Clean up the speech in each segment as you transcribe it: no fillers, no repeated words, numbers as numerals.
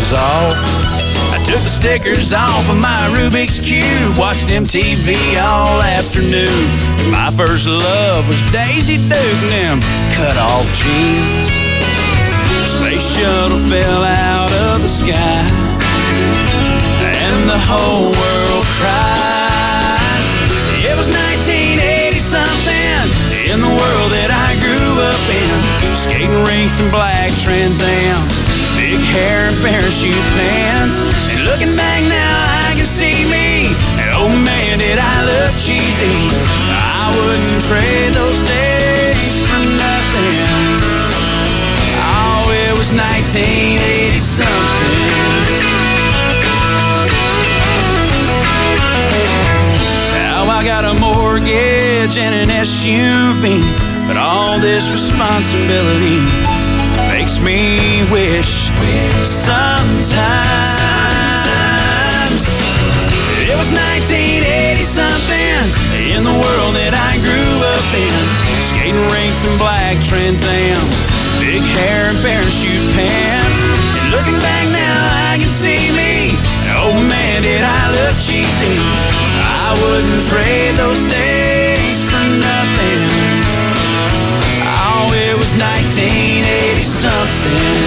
stickers off. I took the stickers off of my Rubik's Cube, watched MTV all afternoon. My first love was Daisy Duke and them cut-off jeans. Space shuttle fell out of the sky, and the whole world cried. It was 1980-something in the world that I grew up in. Skating rinks and black Trans Ams, big hair and parachute pants. And looking back now, I can see me, and oh man, did I look cheesy. I wouldn't trade those days for nothing. Oh, it was 1980-something. I got a mortgage and an SUV, but all this responsibility makes me wish sometimes it was 1980-something in the world that I grew up in. Skating rinks and black Trans Ams, big hair and parachute pants. And looking back now, I can see me, and oh man, did I look cheesy. I wouldn't trade those days for nothing. Oh, it was 1980-something.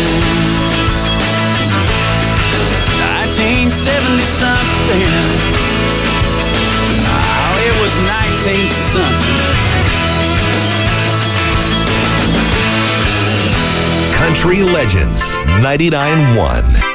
1970-something. Oh, it was 19-something. Country Legends 99.1.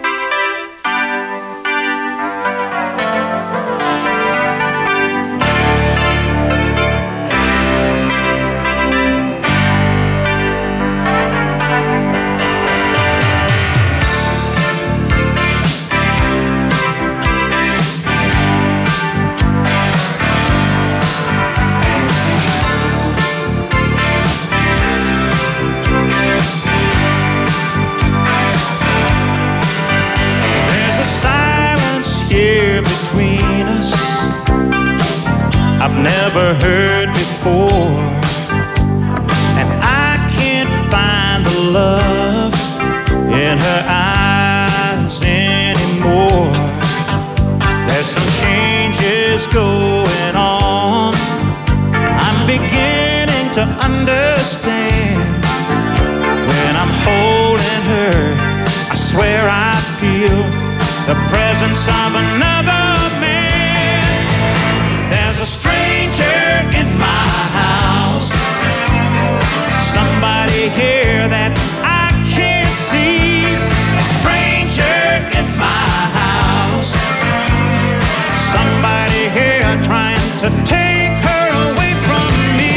I've never heard before, and I can't find the love in her eyes anymore. There's some changes going on. I'm beginning to understand. When I'm holding her, I swear I feel the presence of another man. There's a stranger in my house, somebody here that I can't see. A stranger in my house, somebody here trying to take her away from me.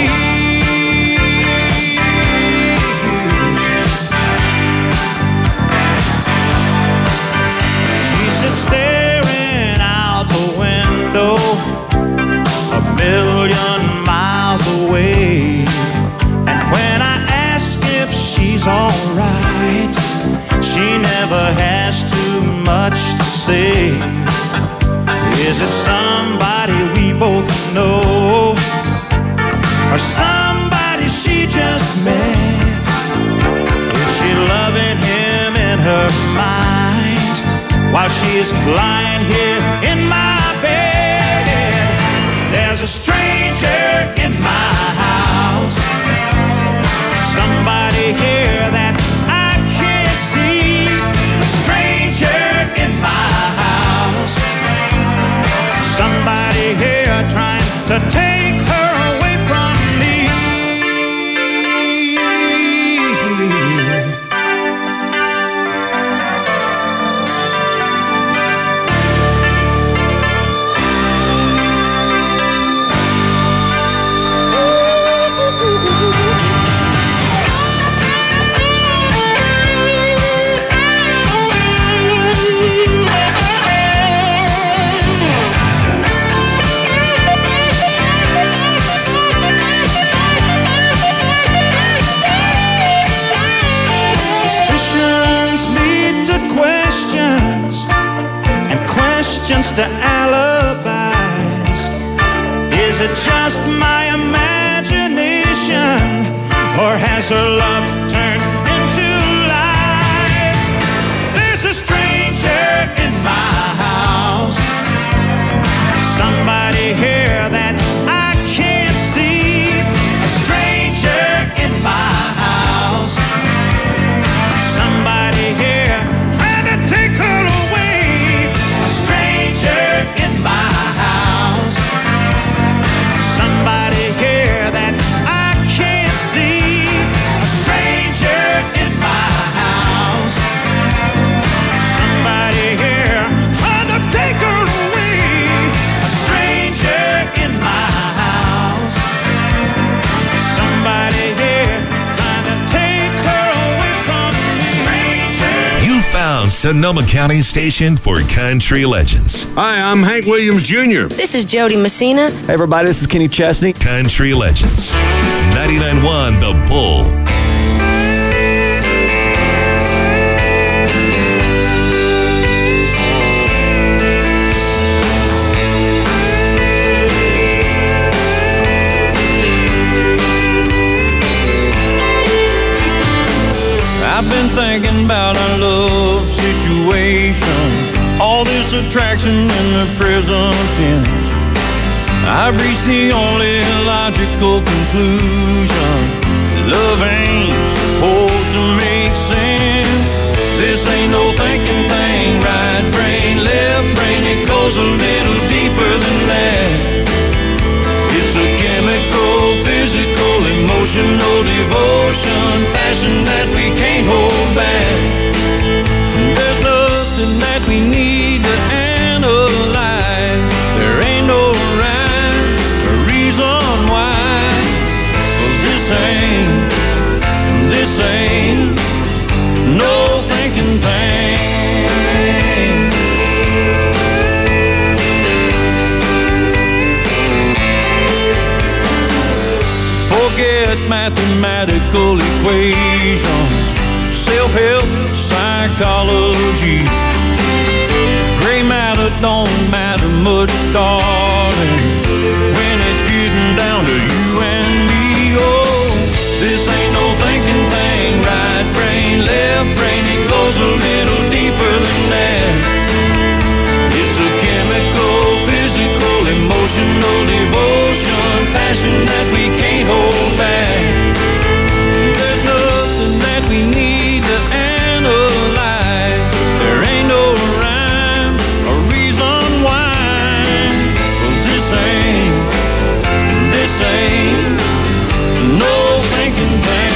She sits staring out the window, a million miles away. And when I ask if she's alright, she never has too much to say. Is it somebody we both know, or somebody she just met? Is she loving him in her mind while she's lying here in my bed? There's a stranger in my house, somebody here that I can't see. A stranger in my house, somebody here trying to take her away from me. To alibis. Is it just my imagination, or has her love turned into lies? There's a strange found Sonoma County's station for country legends. Hi, I'm Hank Williams Jr. This is Jody Messina. Hey everybody, this is Kenny Chesney. Country legends. 99.1 The Bull. I've been thinking about our love situation, all this attraction in the present tense. I've reached the only logical conclusion: love ain't supposed to make sense. This ain't no thinking thing, right brain, left brain, it goes a little deeper than that. It's a chemical, physical, emotional devotion, passion that we can't hold back. There's nothing that we need to analyze. There ain't no rhyme or reason why. 'Cause this ain't no thinking thing. Forget mathematical equations, self-help, psychology. Gray matter don't matter much, darling, when it's getting down to you and me. Oh, this ain't no thinking thing, right brain, left brain, it goes a little deeper than that. It's a chemical, physical, emotional devotion, passion that we can't hold back. There's nothing that we need to analyze. There ain't no rhyme or reason why. 'Cause this ain't no thinking thing.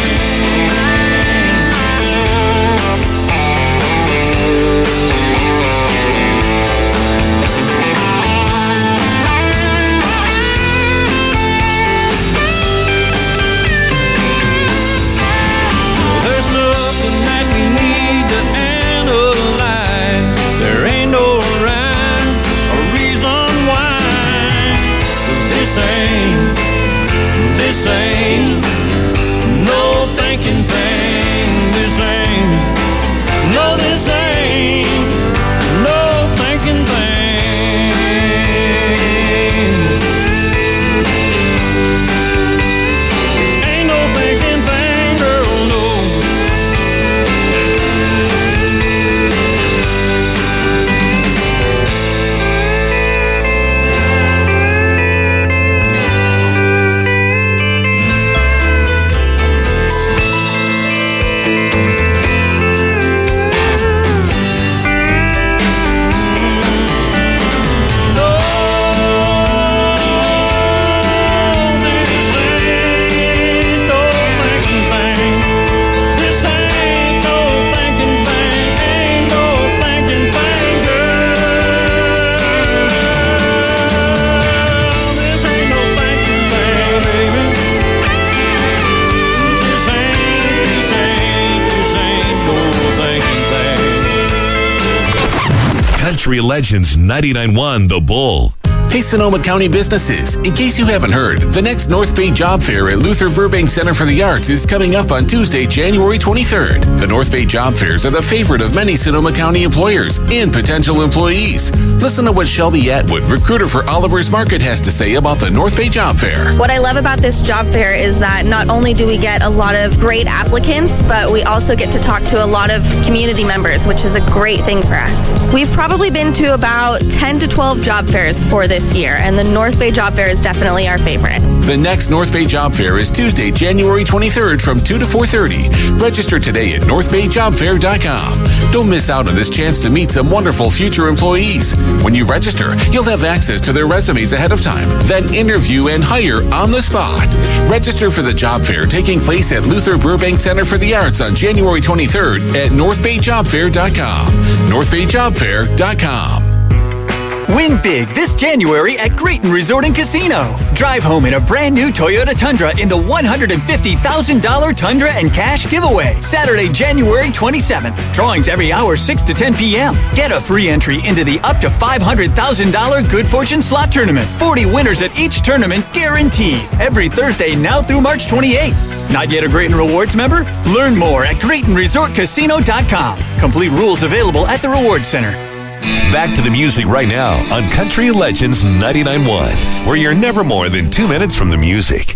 This ain't no thinking thing. This ain't no thinking thing. This ain't no thinking thing, girl, no. Country Legends 99.1 The Bull. Hey, Sonoma County businesses. In case you haven't heard, the next North Bay Job Fair at Luther Burbank Center for the Arts is coming up on Tuesday, January 23rd. The North Bay Job Fairs are the favorite of many Sonoma County employers and potential employees. Listen to what Shelby Atwood, recruiter for Oliver's Market, has to say about the North Bay Job Fair. What I love about this job fair is that not only do we get a lot of great applicants, but we also get to talk to a lot of community members, which is a great thing for us. We've probably been to about 10 to 12 job fairs for this year, and the North Bay Job Fair is definitely our favorite. The next North Bay Job Fair is Tuesday, January 23rd from 2 to 4:30. Register today at northbayjobfair.com. Don't miss out on this chance to meet some wonderful future employees. When you register, you'll have access to their resumes ahead of time, then interview and hire on the spot. Register for the job fair taking place at Luther Burbank Center for the Arts on January 23rd at northbayjobfair.com. northbayjobfair.com. Win big this January at Grayton Resort and Casino. Drive home in a brand new Toyota Tundra in the $150,000 Tundra and Cash giveaway. Saturday, January 27th. Drawings every hour 6 to 10 p.m. Get a free entry into the up to $500,000 Good Fortune Slot Tournament. 40 winners at each tournament guaranteed. Every Thursday now through March 28th. Not yet a Grayton Rewards member? Learn more at GraytonResortCasino.com. Complete rules available at the Rewards Center. Back to the music right now on Country Legends 99.1, where you're never more than 2 minutes from the music.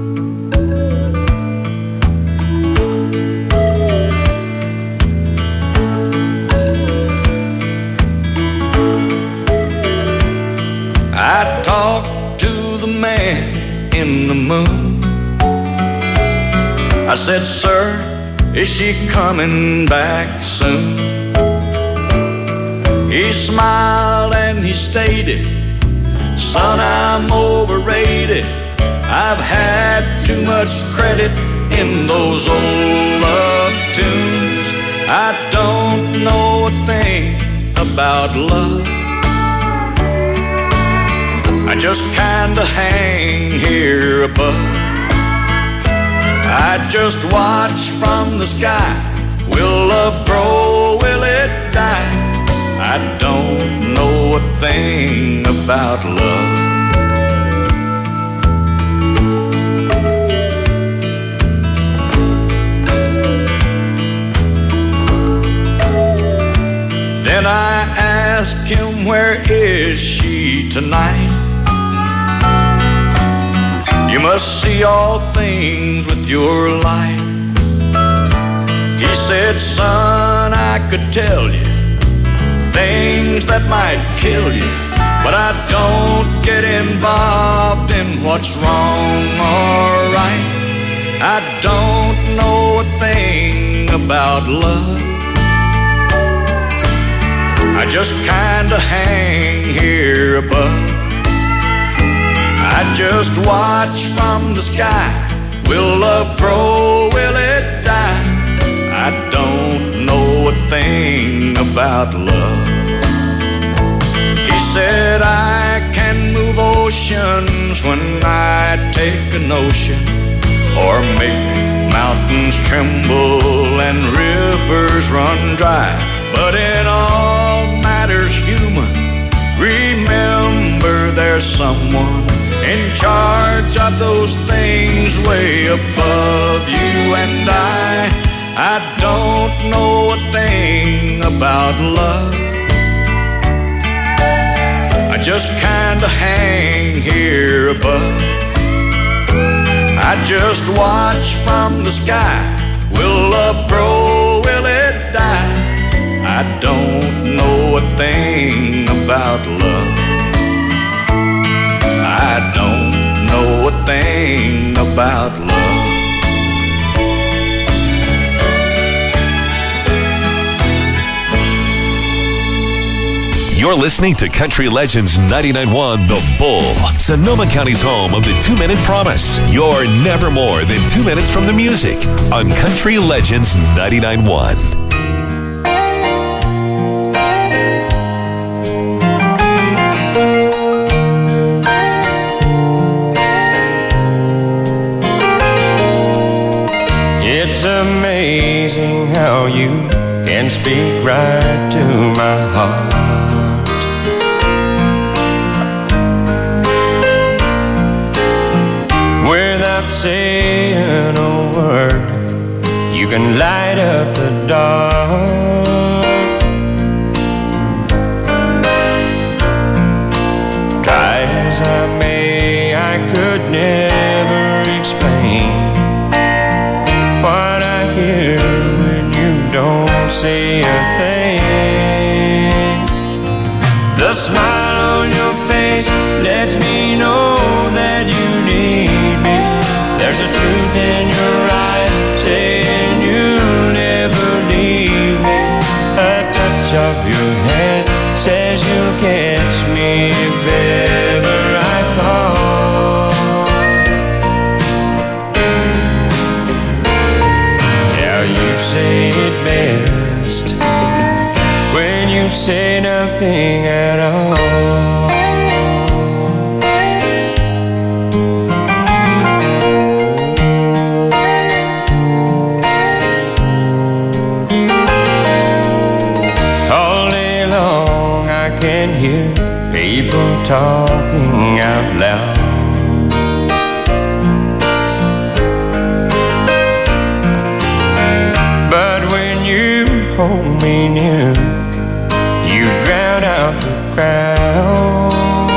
I talked to the man in the moon. I said, sir, is she coming back soon? He smiled and he stated, son, I'm overrated. I've had too much credit in those old love tunes. I don't know a thing about love. I just kinda hang here above. I just watch from the sky. Will love grow? Will it die? I don't know a thing about love. Then I asked him, where is she tonight? You must see all things with your light. He said, son, I could tell you things that might kill you, but I don't get involved in what's wrong or right. I don't know a thing about love. I just kinda hang here above. I just watch from the sky. Will love grow? Will it die? I don't know a thing about love. He said, I can move oceans when I take a notion, or make mountains tremble and rivers run dry. But in all matters human, remember there's someone in charge of those things way above you and I don't know a thing about love. I just kinda hang here above. I just watch from the sky. Will love grow? Will it die? I don't know a thing about love. I don't know a thing about love. You're listening to Country Legends 99.1 The Bull, Sonoma County's home of the 2 Minute Promise. You're never more than 2 minutes from the music on Country Legends 99.1. It's amazing how you can speak right to my heart. Without saying a word, you can light up the dark. Try as I may, I could never explain what I hear when you don't say a thing. The smile on your face lets me know that you need me. There's a truth in your eyes saying you'll never leave me. A touch of your hand says you'll catch me if ever I fall. Yeah, you say it best when you say nothing at all. can hear people talking out loud. But when you hold me near, you drown out the crowd.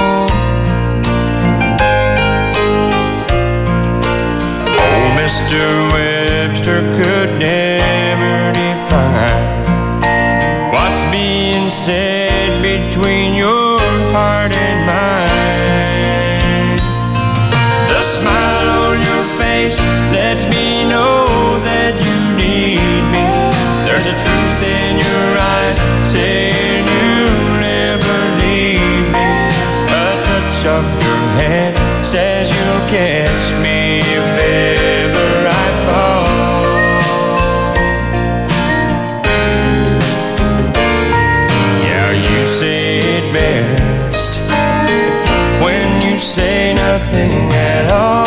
Old Mr. Webster could never define what's being said between your heart and mine. The smile on your face lets me know that you need me. There's a truth in your eyes saying you'll never leave me. A touch of your hand says you'll catch me if ever I fall. Yeah, you say it best when you say nothing at all.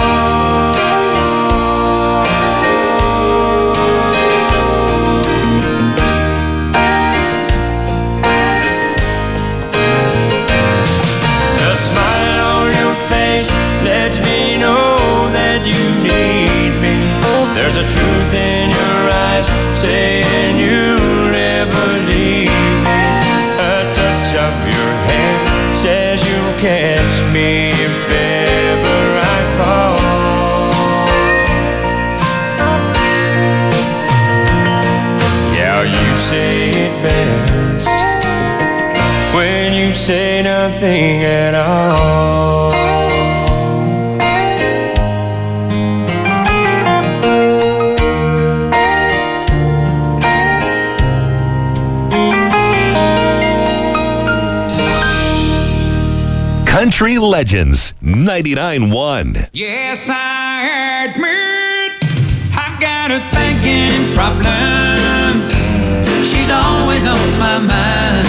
There's a truth in your eyes saying you'll never leave me. A touch of your hand says you'll catch me if ever I fall. Yeah, you say it best when you say nothing at all. Country Legends 99.1. Yes, I admit I've got a thinking problem. She's always on my mind.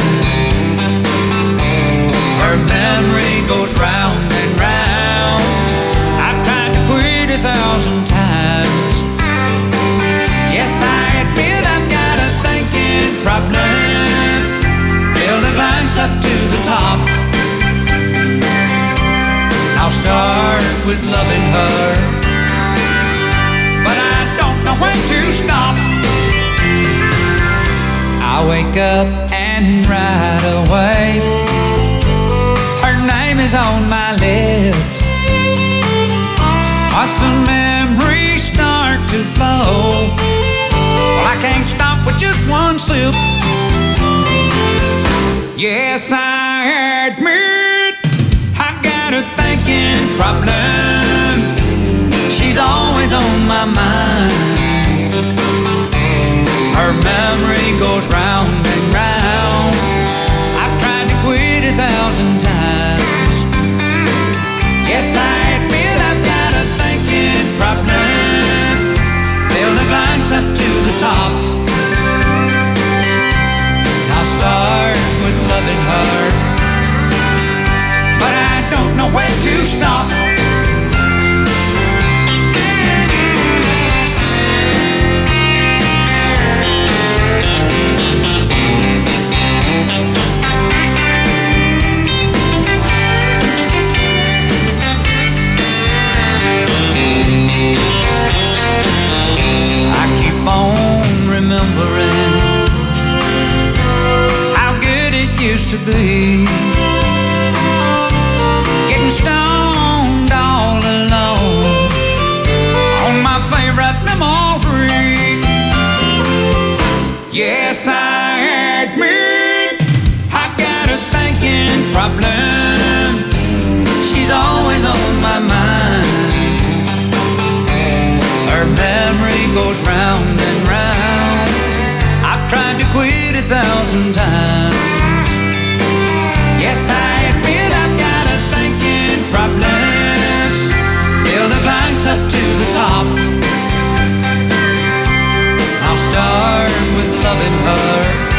Her memory goes round and round. I've tried to quit 1,000 times. Yes, I admit I've got a thinking problem. Fill the glass up to the top. I'll start with loving her, but I don't know when to stop. I wake up and right away her name is on my lips. Once the memories start to flow, well, I can't stop with just one sip. Yes, I admit I've got a thinking problem. She's always on my mind. Her memory goes round and round. I've tried to quit 1,000 times. Yes, I admit I've got a thinking problem. Fill the glass up to the top. I'll start with loving her, but I don't know when to stop. I keep on remembering how good it used to be. Getting stoned all alone on my favorite memory. Yes, I admit I've got a thinking problem. She's always on my mind. Her memory goes round and round. I've tried to quit 1,000 times. Yes, I admit I've got a thinking problem. Fill the glass up to the top. I'll start with loving her,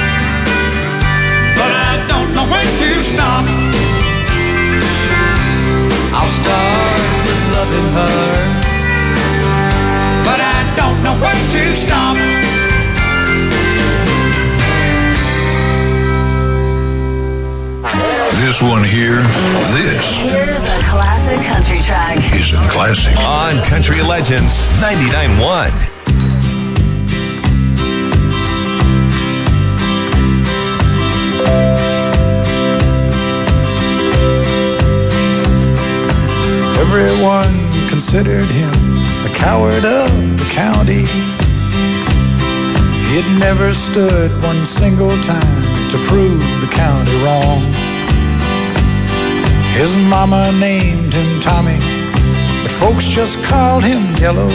but I don't know when to stop. I'll start with loving her, but I don't know when to stop. just want to hear this. Here's a classic country track. Is a classic. On Country Legends 99.1. Everyone considered him the coward of the county. He had never stood one single time to prove the county wrong. His mama named him Tommy, but folks just called him Yellow.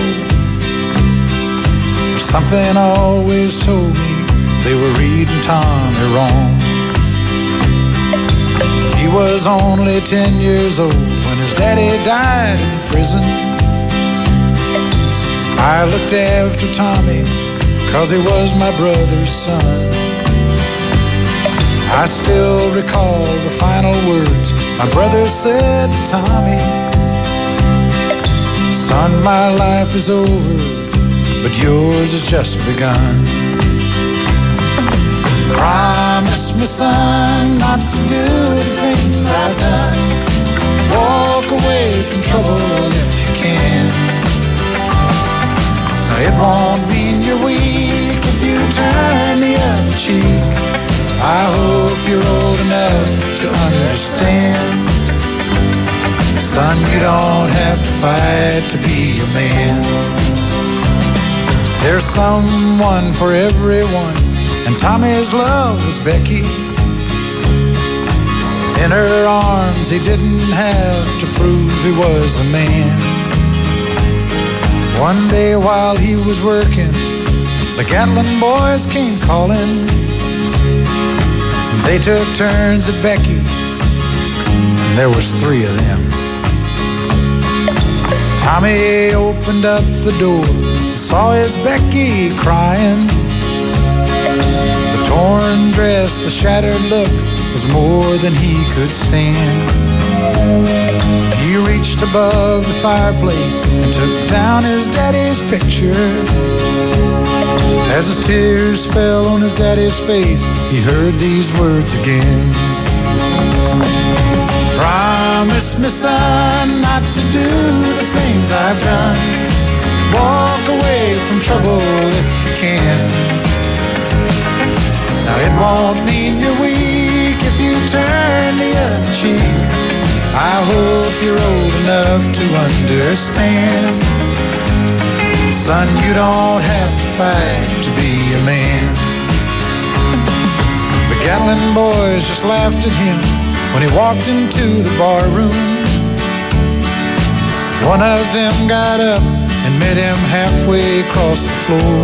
But something always told me they were reading Tommy wrong. He was only 10 years old when his daddy died in prison. I looked after Tommy 'cause he was my brother's son. I still recall the final words my brother said to Tommy. Son, my life is over, but yours has just begun. Promise me, son, not to do the things I've done. Walk away from trouble if you can. Now, it won't mean you're weak if you turn the other cheek. I hope you're old enough to understand. Son, you don't have to fight to be a man. There's someone for everyone, and Tommy's love was Becky. In her arms he didn't have to prove he was a man. One day while he was working, the Gatlin boys came calling. They took turns at Becky, and there was 3 of them. Tommy opened up the door, saw his Becky crying. The torn dress, the shattered look was more than he could stand. He reached above the fireplace and took down his daddy's picture. As his tears fell on his daddy's face, he heard these words again. Promise me, son, not to do the things I've done. Walk away from trouble if you can. Now, it won't mean you're weak if you turn the other cheek. I hope you're old enough to understand. Son, you don't have to fight to be a man. The Gatlin boys just laughed at him when he walked into the bar room. One of them got up and met him halfway across the floor.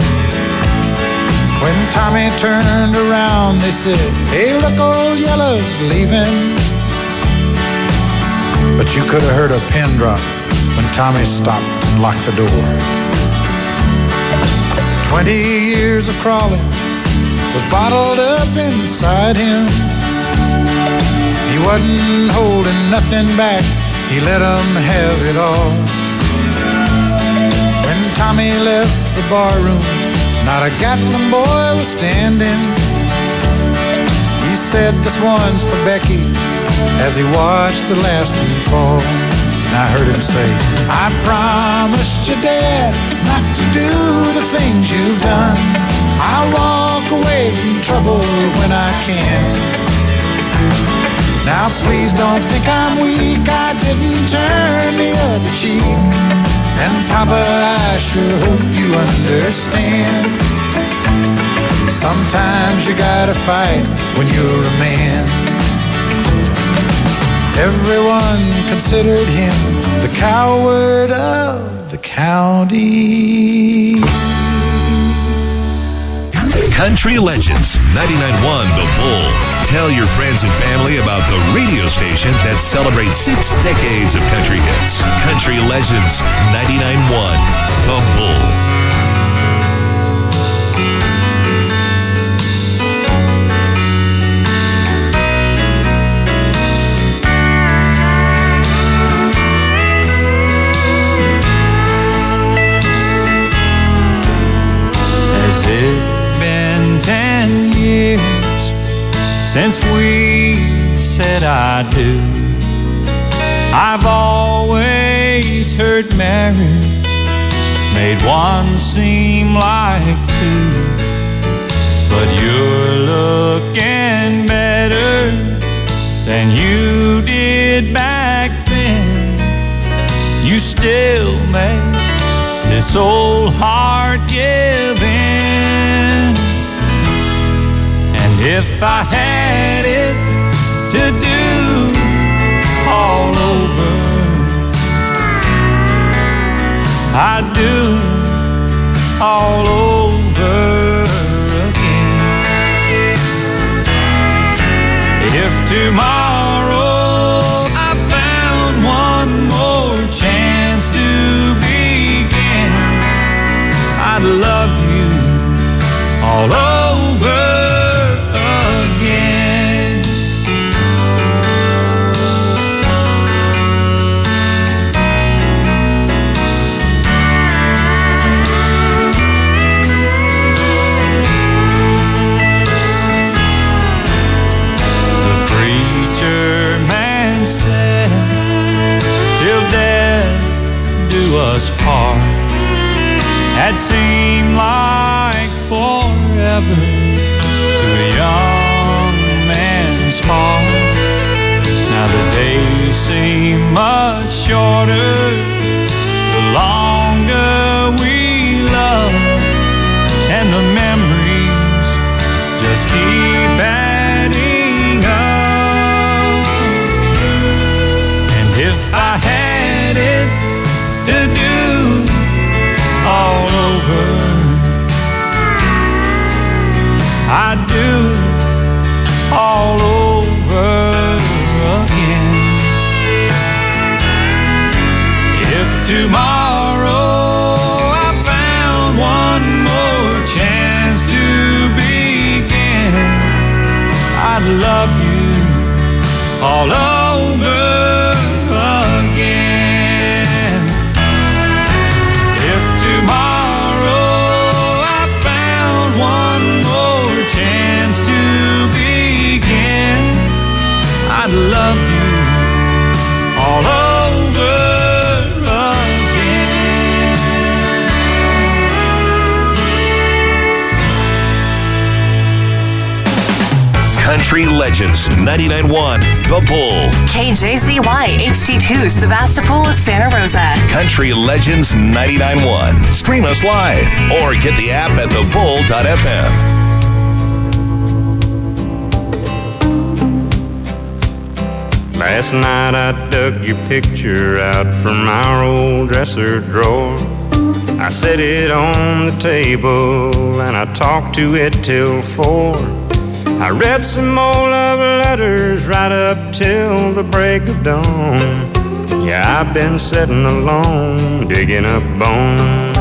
When Tommy turned around, they said, "Hey, look, old Yellow's leaving." But you could have heard a pin drop when Tommy stopped and locked the door. 20 years of crawling was bottled up inside him. He wasn't holding nothing back, he let them have it all. When Tommy left the bar room, not a Gatlin boy was standing. He said, "This one's for Becky," as he watched the last one fall. And I heard him say, "I promised your dad not to do the things you've done. I'll walk away from trouble when I can. Now please don't think I'm weak, I didn't turn the other cheek. And Papa, I sure hope you understand. Sometimes you gotta fight when you're a man." Everyone considered him the coward of the county. Country Legends 99.1 The Bull. Tell your friends and family about the radio station that celebrates 6 decades of country hits. Country Legends 99.1 The Bull. It's been 10 years since we said I do. I've always heard marriage made one seem like two, but you're looking better than you did back then. You still make this old heart give in. And if I had it to do all over, I'd do it all over again. If tomorrow I found one more chance to begin, I'd love you all over again. The preacher man said, till death do us part. That seemed like forever to a young man's heart. Now the days seem much shorter the longer we love, and the memories just keep adding up. And if I had it to do all over, I'd do it all over again. If tomorrow I found one more chance to begin, I'd love you all over again. If tomorrow I found one more chance to begin, I'd love you all over again. Country Legends 99.1 The Bull. KJZY HD2 Sebastopol, Santa Rosa. Country Legends 99.1. Stream us live or get the app at thebull.fm. Last night I dug your picture out from our old dresser drawer. I set it on the table and I talked to it till 4. I read some old love letters right up till the break of dawn. Yeah, I've been sitting alone, digging up bones.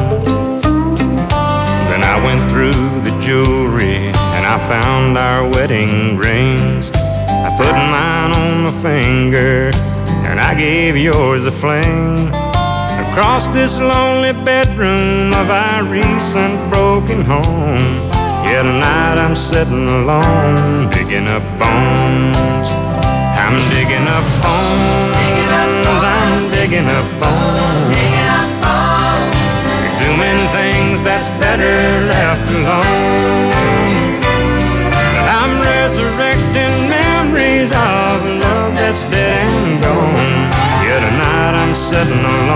Then I went through the jewelry and I found our wedding rings. I put mine on my finger and I gave yours a fling. Across this lonely bedroom of our recent broken home, yeah, tonight I'm sitting alone, digging up bones. I'm digging up bones, I'm digging up bones, exhuming things that's better left alone. But I'm resurrecting memories of a love that's dead and gone. Yeah, tonight I'm sitting alone,